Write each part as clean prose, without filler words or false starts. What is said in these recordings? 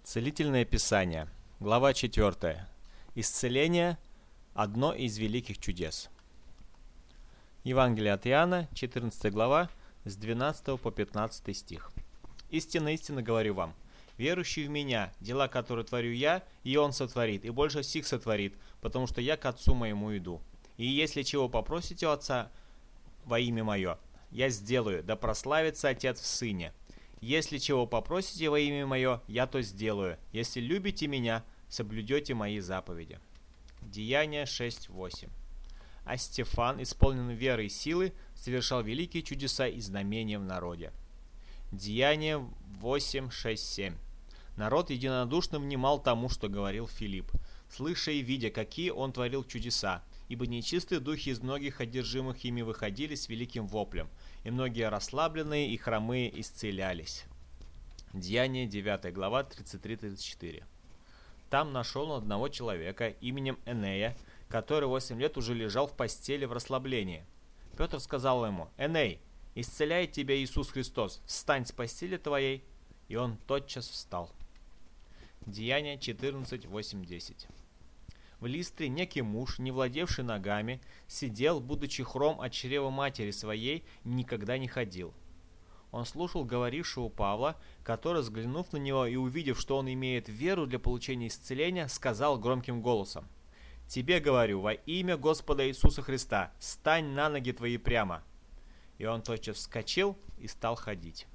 Целительное Писание. Глава 4. Исцеление – одно из великих чудес. Евангелие от Иоанна, 14 глава, с 12 по 15 стих. «Истинно, истинно говорю вам, верующий в Меня, дела, которые творю Я, и Он сотворит, и больше сих сотворит, потому что Я к Отцу Моему иду. И если чего попросите у Отца во имя Мое, Я сделаю, да прославится Отец в Сыне. Если чего попросите во имя Мое, Я то сделаю. Если любите Меня, соблюдете Мои заповеди». Деяния 6:8. А Стефан, исполненный веры и силы, совершал великие чудеса и знамения в народе. Деяния 8:6-7. Народ единодушно внимал тому, что говорил Филипп, слыша и видя, какие он творил чудеса, ибо нечистые духи из многих одержимых ими выходили с великим воплем, и многие расслабленные и хромые исцелялись. Деяния 9 глава 33-34. Там нашел он одного человека именем Энея, который 8 лет уже лежал в постели в расслаблении. Петр сказал ему: «Эней, исцеляет тебя Иисус Христос, встань с постели твоей». И он тотчас встал. Деяния 14:8-10. В Листре некий муж, не владевший ногами, сидел, будучи хром от чрева матери своей, и никогда не ходил. Он слушал говорившего Павла, который, взглянув на него и увидев, что он имеет веру для получения исцеления, сказал громким голосом: «Тебе говорю, во имя Господа Иисуса Христа, стань на ноги твои прямо». И он тотчас вскочил и стал ходить.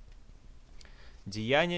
Деяния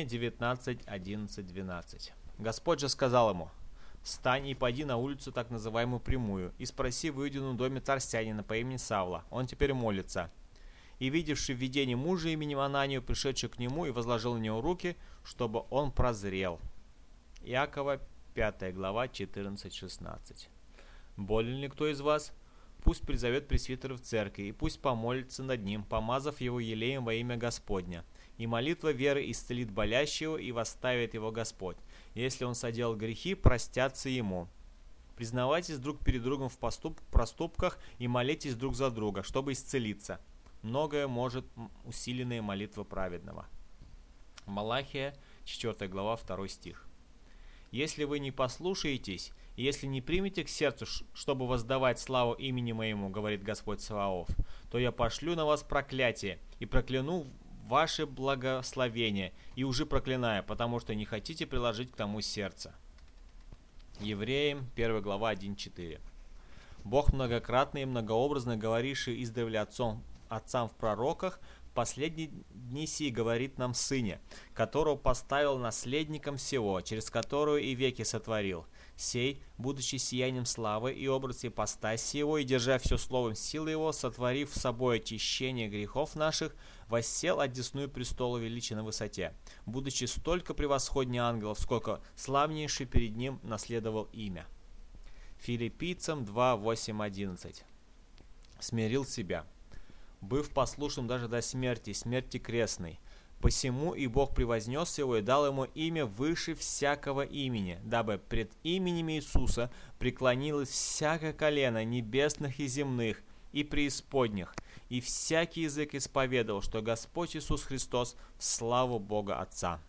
19:11-12. Господь же сказал ему: «Встань и пойди на улицу так называемую Прямую, и спроси в Иудином доме Тарсянина по имени Савла, он теперь молится». И видевший в видении мужа именем Ананию, пришедший к нему, и возложил на него руки, чтобы он прозрел. Иакова 5 глава 14-16. Болен ли кто из вас? Пусть призовет пресвитера в церкви, и пусть помолится над ним, помазав его елеем во имя Господня. И молитва веры исцелит болящего, и восставит его Господь. Если он соделал грехи, простятся ему. Признавайтесь друг перед другом в проступках и молитесь друг за друга, чтобы исцелиться. Многое может усиленная молитва праведного. Малахия 4 глава 2 стих. «Если вы не послушаетесь, и если не примете к сердцу, чтобы воздавать славу имени Моему, говорит Господь Саваоф, то я пошлю на вас проклятие и прокляну ваше благословение, и уже проклинаю, потому что не хотите приложить к тому сердце». Евреям 1 глава 1-4. Бог многократно и многообразно говоривший издревле отцам в пророках, в последние дни сии говорит нам в Сыне, которого поставил наследником всего, через которого и веки сотворил. Сей, будучи сиянием славы и образ ипостаси его, и держа все словом силы его, сотворив с собой очищение грехов наших, воссел одесную престола величия на высоте, будучи столько превосходнее ангелов, сколько славнейший перед ним наследовал имя. Филиппийцам 2:8-11. Смирил себя, быв послушным даже до смерти, смерти крестной. Посему и Бог превознес его и дал ему имя выше всякого имени, дабы пред именем Иисуса преклонилось всякое колено небесных и земных, и преисподних, и всякий язык исповедовал, что Господь Иисус Христос в славу Бога Отца».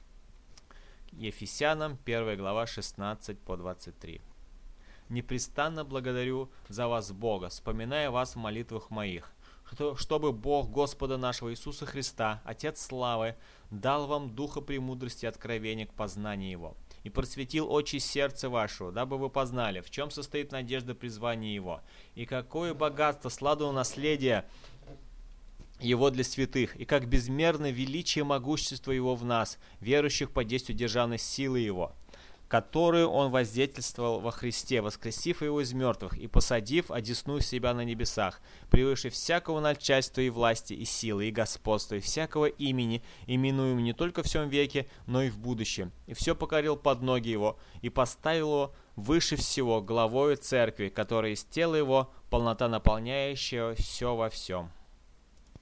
Ефесянам 1 глава 16-23. «Непрестанно благодарю за вас Бога, вспоминая вас в молитвах моих, чтобы Бог Господа нашего Иисуса Христа, Отец славы, дал вам духа премудрости и откровения к познанию Его, и просветил очи сердца вашего, дабы вы познали, в чем состоит надежда призвания Его, и какое богатство сладого наследия Его для святых, и как безмерно величие могущества Его в нас, верующих по действию державной силы Его, которую Он воздействовал во Христе, воскресив Его из мертвых и посадив одесную себя на небесах, превыше всякого начальства и власти, и силы, и господства, и всякого имени, именуем не только в всем веке, но и в будущем. И все покорил под ноги Его, и поставил Его выше всего главою церкви, которая из тела Его, полнота наполняющая все во всем».